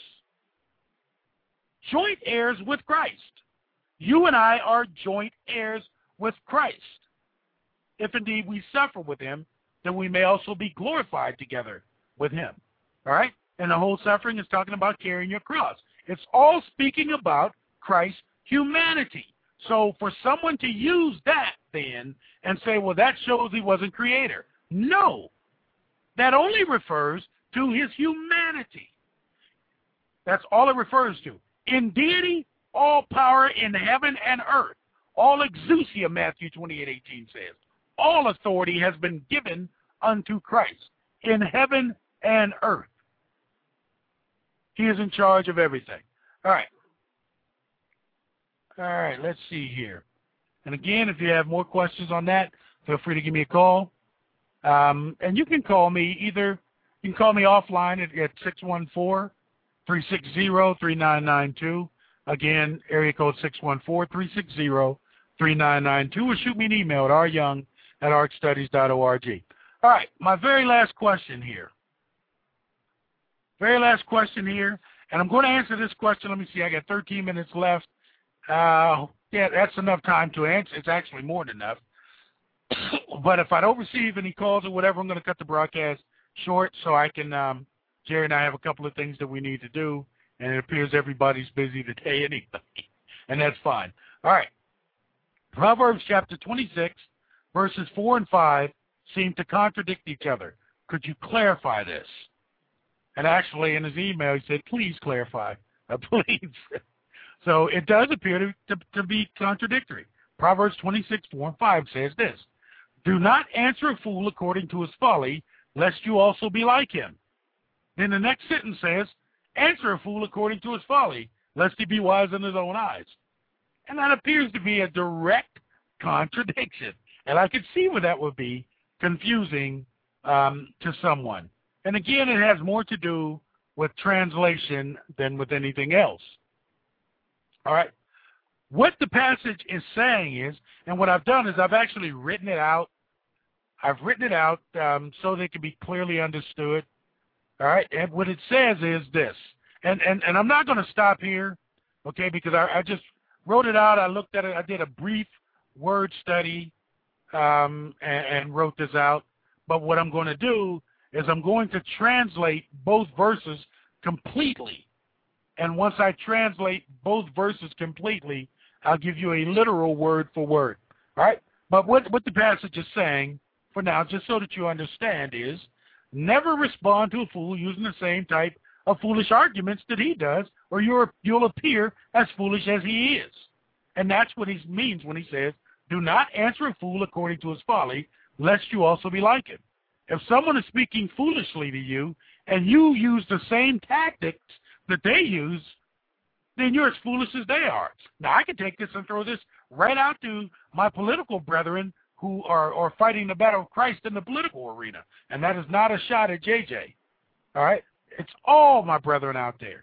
Joint heirs with Christ. You and I are joint heirs with Christ. If indeed we suffer with him, then we may also be glorified together with him. All right? And the whole suffering is talking about carrying your cross. It's all speaking about Christ's humanity. So for someone to use that then and say, well, that shows he wasn't creator. No. That only refers to his humanity. That's all it refers to. In deity, all power in heaven and earth. All exousia, Matthew twenty-eight eighteen says. All authority has been given unto Christ. in heaven and earth. He is in charge of everything. All right. All right, let's see here. And again, if you have more questions on that, feel free to give me a call. Um, and you can call me either, you can call me offline at, at six one four, three six zero, three nine nine two. Again, area code six one four, three six zero, three nine nine two, or shoot me an email at r young at ark studies dot org. All right, my very last question here. Very last question here, and I'm going to answer this question. Let me see, I got thirteen minutes left. Uh, yeah, that's enough time to answer. It's actually more than enough. But if I don't receive any calls or whatever, I'm going to cut the broadcast short so I can, um, Jerry and I have a couple of things that we need to do, and it appears everybody's busy today anyway, and that's fine. All right. Proverbs chapter twenty-six, verses four and five seem to contradict each other. Could you clarify this? And actually, in his email, he said, please clarify. Uh, please. So it does appear to, to, to be contradictory. Proverbs twenty-six, four and five says this: do not answer a fool according to his folly, lest you also be like him. Then the next sentence says, answer a fool according to his folly, lest he be wise in his own eyes. And that appears to be a direct contradiction. And I could see where that would be confusing um, to someone. And again, it has more to do with translation than with anything else. All right. What the passage is saying is, and what I've done is I've actually written it out. I've written it out um, so that it can be clearly understood. All right. And what it says is this, and, and, and I'm not going to stop here, okay, because I, I just wrote it out. I looked at it. I did a brief word study um, and, and wrote this out. But what I'm going to do is I'm going to translate both verses completely. And once I translate both verses completely, I'll give you a literal word for word. All right? But what, what the passage is saying, for now, just so that you understand, is never respond to a fool using the same type of foolish arguments that he does, or you're, you'll appear as foolish as he is. And that's what he means when he says, do not answer a fool according to his folly, lest you also be like him. If someone is speaking foolishly to you, and you use the same tactics that they use, then you're as foolish as they are. Now, I can take this and throw this right out to my political brethren who are, are fighting the battle of Christ in the political arena. And that is not a shot at J J. All right? It's all my brethren out there.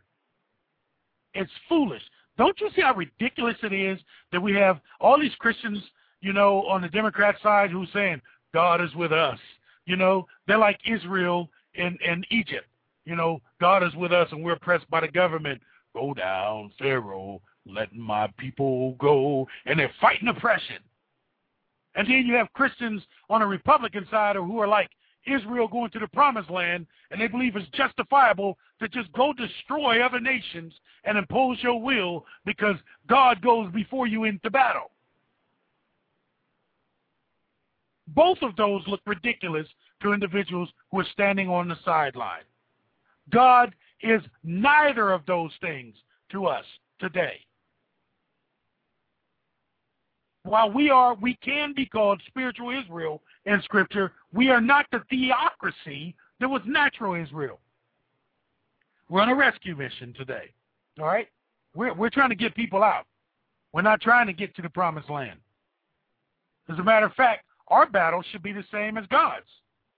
It's foolish. Don't you see how ridiculous it is that we have all these Christians, you know, on the Democrat side who's saying, God is with us. You know, they're like Israel in, in Egypt. You know, God is with us and we're oppressed by the government. Go down, Pharaoh, let my people go. And they're fighting oppression. And then you have Christians on the Republican side who are like Israel going to the promised land, and they believe it's justifiable to just go destroy other nations and impose your will because God goes before you into battle. Both of those look ridiculous to individuals who are standing on the sideline. God is neither of those things to us today. While we are, we can be called spiritual Israel in Scripture, we are not the theocracy that was natural Israel. We're on a rescue mission today, all right? We're, we're trying to get people out. We're not trying to get to the promised land. As a matter of fact, our battle should be the same as God's.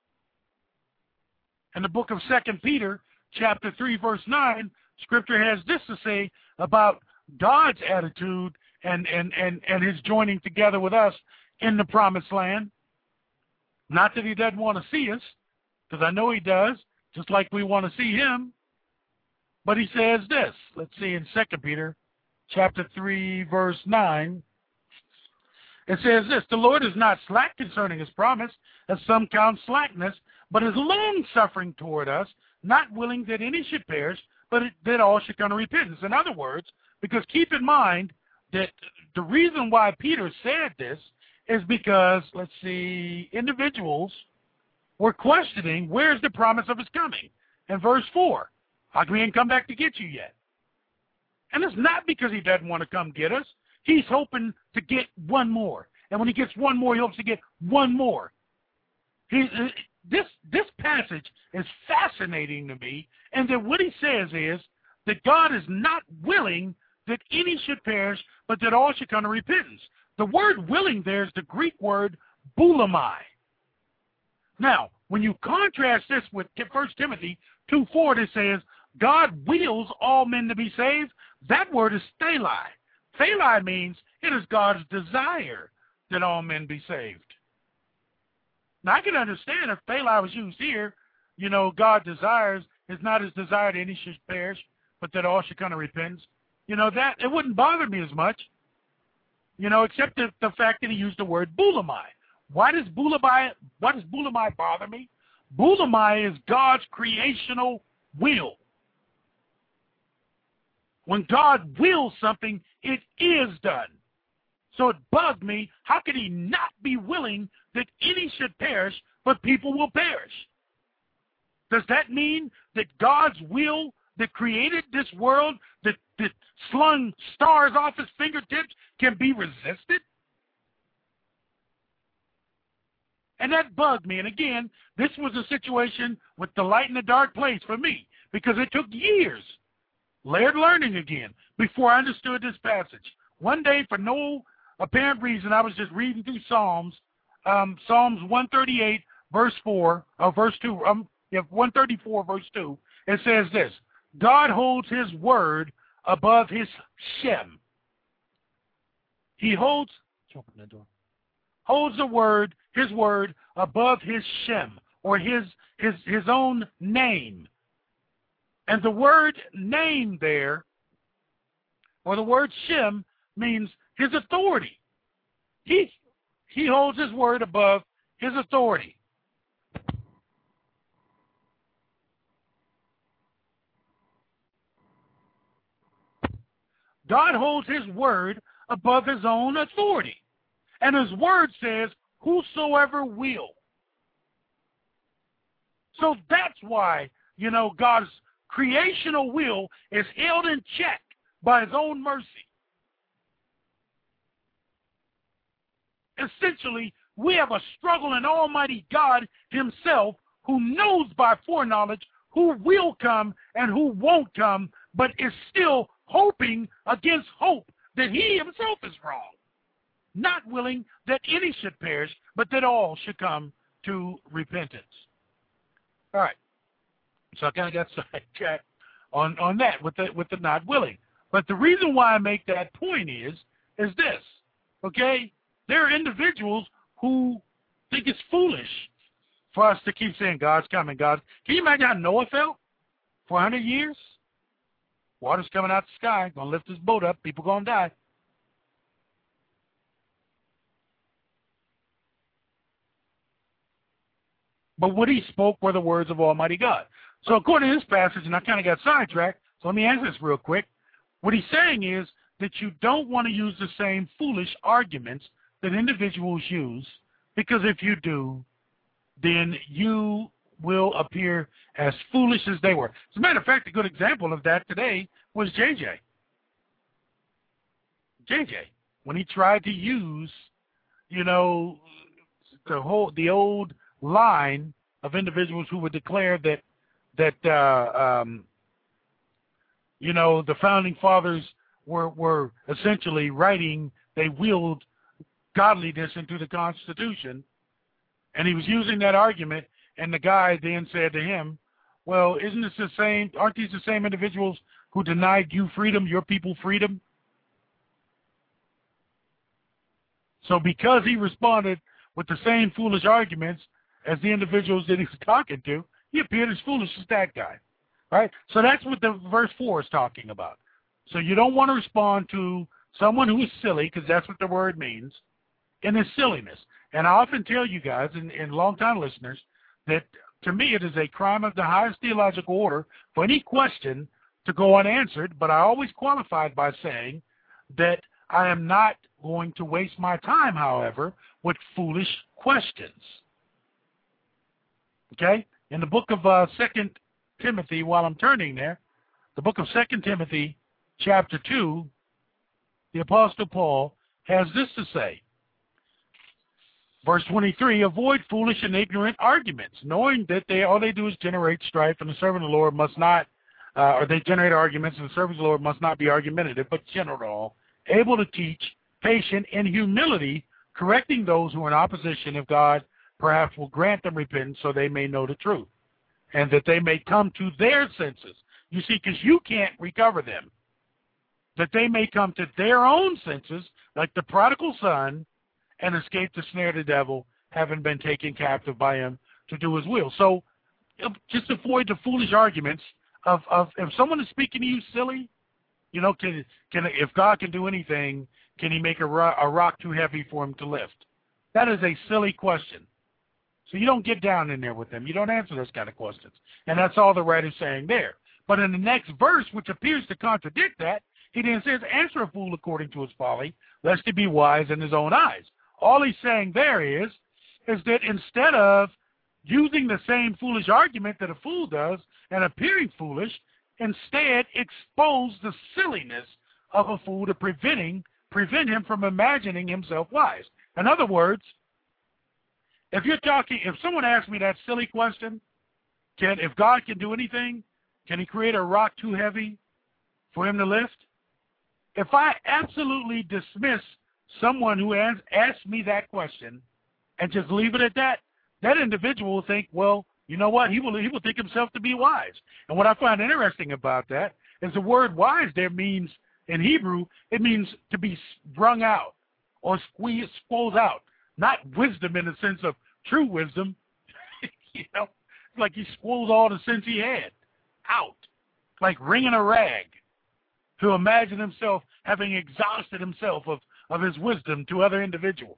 In the book of Second Peter, chapter three, verse nine, Scripture has this to say about God's attitude and, and, and, and his joining together with us in the promised land. Not that he doesn't want to see us, because I know he does, just like we want to see him. But he says this. Let's see in Second Peter chapter three, verse nine. It says this: the Lord is not slack concerning his promise, as some count slackness, but is long-suffering toward us, not willing that any should perish, but that all should come to repentance. In other words, because keep in mind that the reason why Peter said this is because, let's see, individuals were questioning, where's the promise of his coming? In verse four, how come he ain't come back to get you yet? And it's not because he doesn't want to come get us. He's hoping to get one more. And when he gets one more, he hopes to get one more. He, this this passage is fascinating to me, and that what he says is that God is not willing that any should perish, but that all should come to repentance. The word willing there is the Greek word boulamai. Now, when you contrast this with First Timothy two four, that says, God wills all men to be saved, that word is thelai. Thelai means it is God's desire that all men be saved. Now, I can understand if thelai was used here, you know, God desires, is not his desire that any should perish, but that all should come to repentance. You know, that, it wouldn't bother me as much, you know, except the, the fact that he used the word boulamai. Why does boulamai, why does boulamai bother me? Boulamai is God's creational will. When God wills something, it is done. So it bugged me, how could he not be willing that any should perish, but people will perish? Does that mean that God's will that created this world, that, that slung stars off his fingertips, can be resisted? And that bugged me. And again, this was a situation with the light in the dark place for me, because it took years, layered learning again, before I understood this passage. One day, for no apparent reason, I was just reading through Psalms, um, Psalms one thirty-eight, verse four, or verse two, um, yeah, one thirty-four, verse two. It says this: God holds his word above his shem. He holds, open the door, holds the word, his word, above his shem, or his his his own name. And the word name there, or the word shem, means his authority. He he holds his word above his authority. God holds his word above his own authority. And his word says, whosoever will. So that's why, you know, God's creational will is held in check by his own mercy. Essentially, we have a struggling Almighty God himself who knows by foreknowledge who will come and who won't come, but is still hoping against hope that he himself is wrong, not willing that any should perish, but that all should come to repentance. All right. So I kind of got sidetracked on, on that with the, with the not willing. But the reason why I make that point is, is this, okay? There are individuals who think it's foolish for us to keep saying God's coming, God. Can you imagine how Noah felt for one hundred years? Water's coming out the sky, going to lift his boat up, people going to die. But what he spoke were the words of Almighty God. So according to this passage, and I kind of got sidetracked, so let me answer this real quick. What he's saying is that you don't want to use the same foolish arguments that individuals use, because if you do, then you will appear as foolish as they were. As a matter of fact, a good example of that today was J J. J J, when he tried to use, you know, the whole the old line of individuals who would declare that that uh, um, you know, the founding fathers were were essentially writing, they willed godliness into the Constitution, and he was using that argument. And the guy then said to him, well, isn't this the same, aren't these the same individuals who denied you freedom, your people freedom? So because he responded with the same foolish arguments as the individuals that he was talking to, he appeared as foolish as that guy. Right? So that's what the verse four is talking about. So you don't want to respond to someone who is silly, because that's what the word means, in his silliness. And I often tell you guys, and, and long-time listeners, that to me it is a crime of the highest theological order for any question to go unanswered, but I always qualified by saying that I am not going to waste my time, however, with foolish questions. Okay? In the book of uh, Second Timothy, while I'm turning there, the book of Second Timothy, chapter two, the Apostle Paul has this to say. Verse twenty-three, avoid foolish and ignorant arguments, knowing that they all they do is generate strife, and the servant of the Lord must not, uh, or they generate arguments, and the servant of the Lord must not be argumentative, but general, able to teach, patient, in humility, correcting those who are in opposition, if God perhaps will grant them repentance so they may know the truth, and that they may come to their senses. You see, because you can't recover them. That they may come to their own senses, like the prodigal son, and escape the snare of the devil, having been taken captive by him to do his will. So just avoid the foolish arguments of, of if someone is speaking to you silly, you know, can, can if God can do anything, can he make a, ro- a rock too heavy for him to lift? That is a silly question. So you don't get down in there with them. You don't answer those kind of questions. And that's all the writer's saying there. But in the next verse, which appears to contradict that, he then says, answer a fool according to his folly, lest he be wise in his own eyes. All he's saying there is, is that instead of using the same foolish argument that a fool does and appearing foolish, instead expose the silliness of a fool to preventing, prevent him from imagining himself wise. In other words, if you're talking, if someone asks me that silly question, can if God can do anything, can he create a rock too heavy for him to lift? If I absolutely dismiss someone who has asked me that question and just leave it at that, that individual will think, well, you know what, he will he will think himself to be wise. And what I find interesting about that is the word wise there means, in Hebrew, it means to be wrung out or squeeze, squoze out. Not wisdom in the sense of true wisdom. You know, it's like he squoze all the sense he had out, like wringing a rag, to imagine himself having exhausted himself of of his wisdom to other individuals.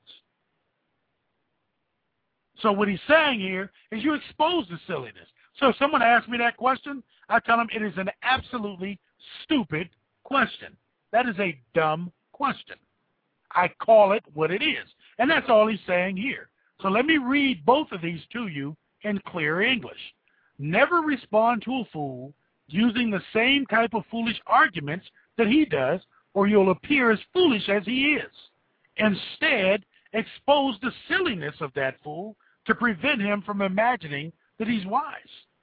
So what he's saying here is you expose the silliness. So if someone asks me that question, I tell them it is an absolutely stupid question. That is a dumb question. I call it what it is. And that's all he's saying here. So let me read both of these to you in clear English. Never respond to a fool using the same type of foolish arguments that he does, or you'll appear as foolish as he is. Instead, expose the silliness of that fool to prevent him from imagining that he's wise.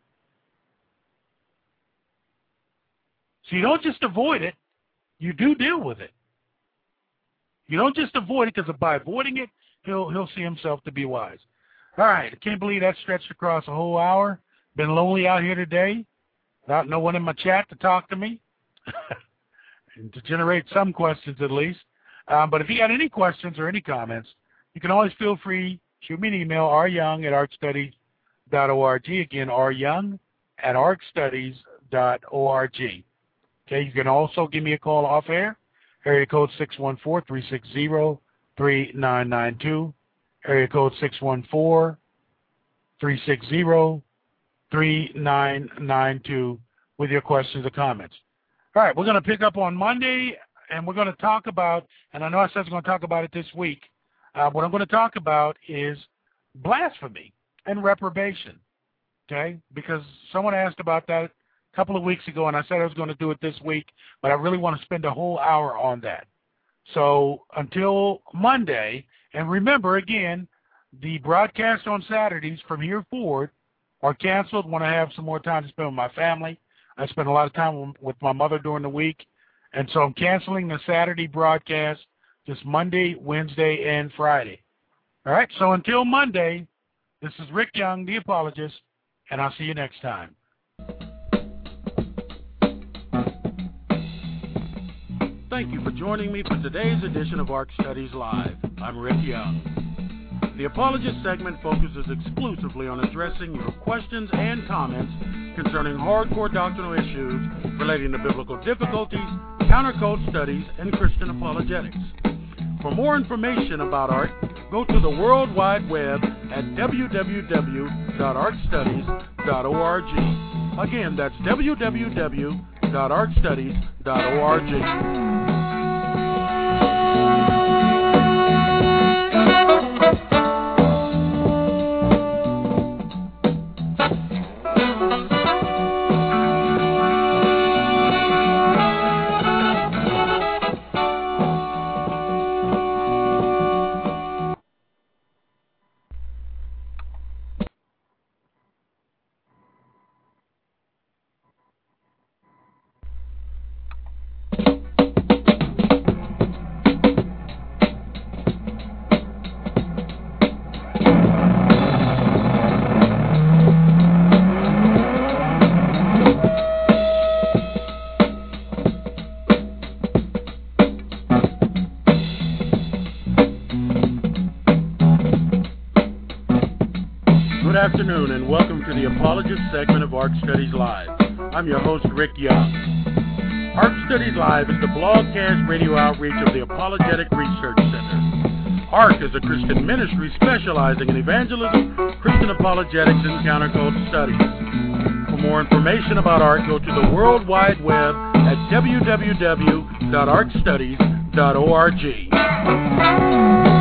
So you don't just avoid it, you do deal with it. You don't just avoid it, because by avoiding it, he'll he'll see himself to be wise. All right, I can't believe that stretched across a whole hour. Been lonely out here today, without no one in my chat to talk to me. And to generate some questions at least. Um, but if you got any questions or any comments, you can always feel free, shoot me an email, r young at arc studies dot org. Again, r young at arc studies dot org. Okay, you can also give me a call off air, area code six one four, three six zero, three nine nine two, area code six one four, three six zero, three nine nine two with your questions or comments. All right, we're going to pick up on Monday, and we're going to talk about, and I know I said I was going to talk about it this week, uh, what I'm going to talk about is blasphemy and reprobation, okay? Because someone asked about that a couple of weeks ago, and I said I was going to do it this week, but I really want to spend a whole hour on that. So until Monday, and remember, again, the broadcasts on Saturdays from here forward are canceled when I have some more time to spend with my family. I spend a lot of time with my mother during the week, and so I'm canceling the Saturday broadcast, just Monday, Wednesday, and Friday. All right, so until Monday, this is Rick Young, the apologist, and I'll see you next time. Thank you for joining me for today's edition of Arc Studies Live. I'm Rick Young. The Apologist segment focuses exclusively on addressing your questions and comments concerning hardcore doctrinal issues relating to biblical difficulties, countercult studies, and Christian apologetics. For more information about ARC, go to the World Wide Web at w w w dot arc studies dot org. Again, that's w w w dot arc studies dot org. afternoon and welcome to the Apologist segment of Arc Studies Live. I'm your host, Rick Young. Arc Studies Live is the blogcast radio outreach of the Apologetic Research Center. ARC is a Christian ministry specializing in evangelism, Christian apologetics, and counterculture studies. For more information about ARC, go to the World Wide Web at w w w dot arc studies dot org.